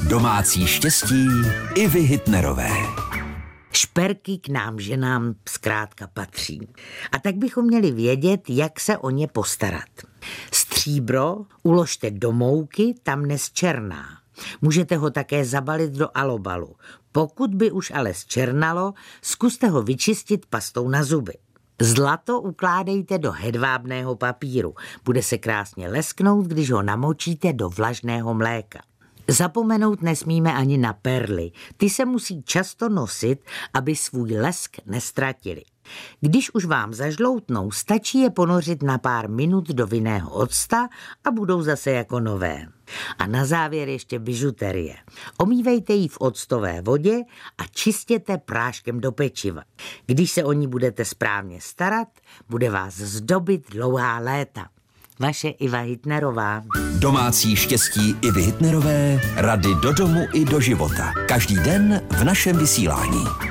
Domácí štěstí Ivy Hitnerové. Šperky k nám ženám zkrátka patří. A tak bychom měli vědět, jak se o ně postarat. Stříbro uložte do mouky, tam nezčerná. Můžete ho také zabalit do alobalu. Pokud by už ale zčernalo, zkuste ho vyčistit pastou na zuby. Zlato ukládejte do hedvábného papíru. Bude se krásně lesknout, když ho namočíte do vlažného mléka. Zapomenout nesmíme ani na perly. Ty se musí často nosit, aby svůj lesk nestratili. Když už vám zažloutnou, stačí je ponořit na pár minut do vinného octa a budou zase jako nové. A na závěr ještě bižuterie. Omývejte ji v octové vodě a čistěte práškem do pečiva. Když se o ní budete správně starat, bude vás zdobit dlouhá léta. Vaše Iva Hitnerová. Domácí štěstí Ivy Hitnerové, rady do domu i do života. Každý den v našem vysílání.